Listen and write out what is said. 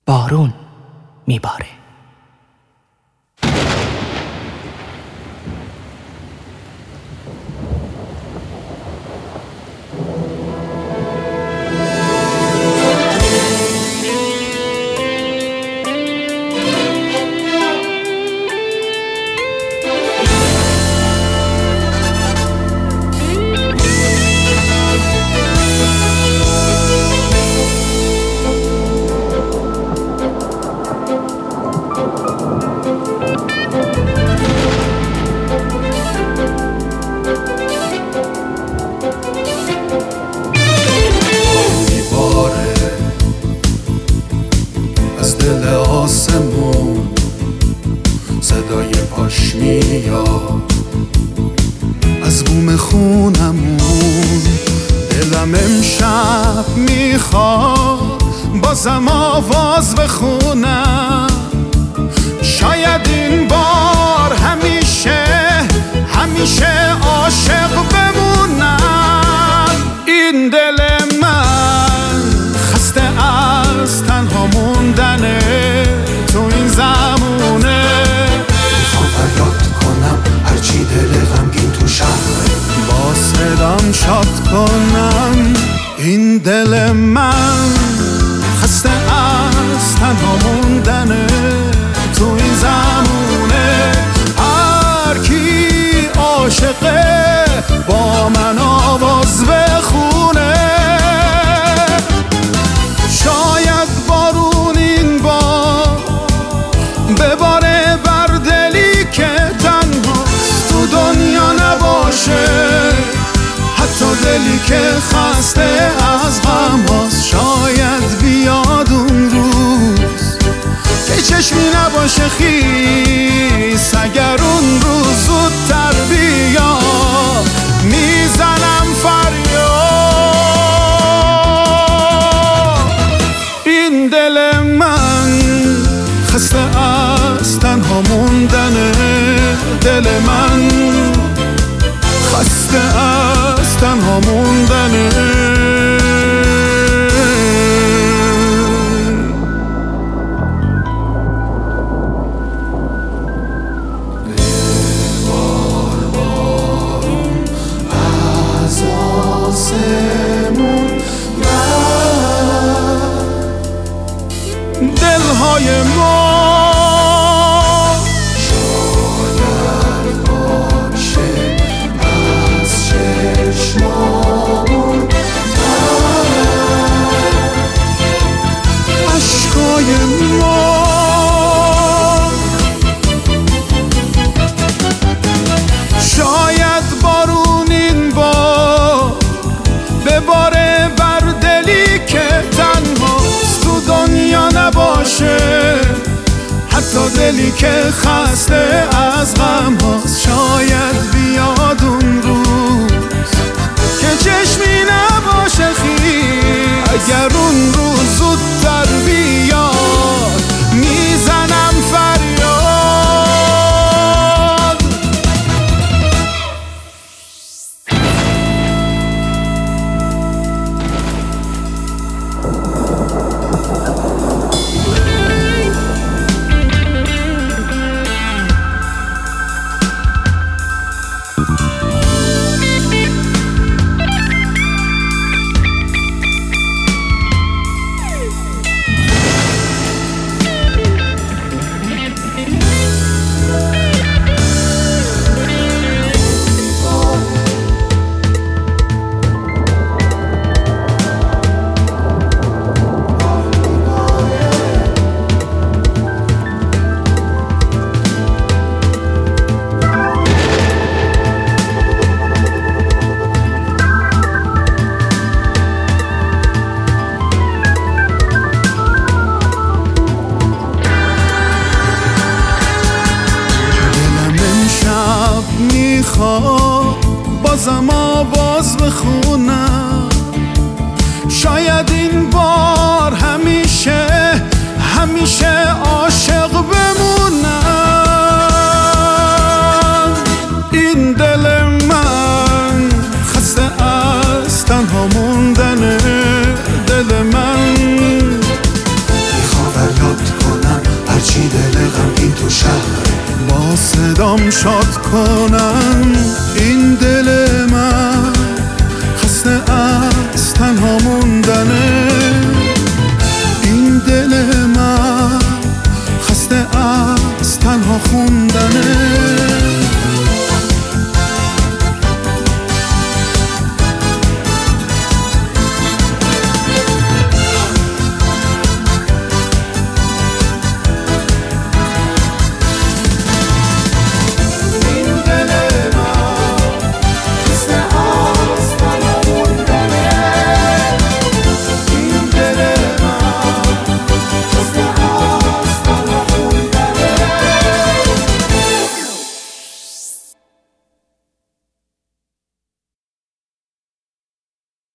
بارون میباره. دل آسمون صدای پاش میاد از بوم خونمون. دلم امشب میخواد بازم آواز بخونم، شاید این بار همیشه عاشق بمونم. این دل من خسته از تنها موندنه تو این زمونه. میخوام فریاد کنم هرچی دل غمگین تو شهر با صدام شاد کنم. این دل من خسته از تنها موندنه تو این زمونه. هر کی عاشقه با من آواز بخونه. شاید بارون این بار بباره بر دلی که تنهاست تو دنیا نباشه، حتی دلی که خسته از غم هاست. شاید بیاد اون روز که چشمی نباشه خیس، اگر اون روز زودتر بیاد میزنم فریاد. این دل من خسته از تنها موندنه، دل من خسته از تنها موندنه. دلهای ما شاید باشه از چشمامون عشقای ما. شاید بارون این بار بباره بر دلی که تنهاست تو دنیا نباشه، حتی دلی که خسته از غم هاست. شاید بیاد اون روز که چشمی نباشه خیس، اگر اون روز زودتر بیاد میزنم فریاد. بازم آواز بخونم، شاید این بار همیشه عاشق بمونم. این دل من خسته از تنها موندنه، دل من میخوام شاد کنم. این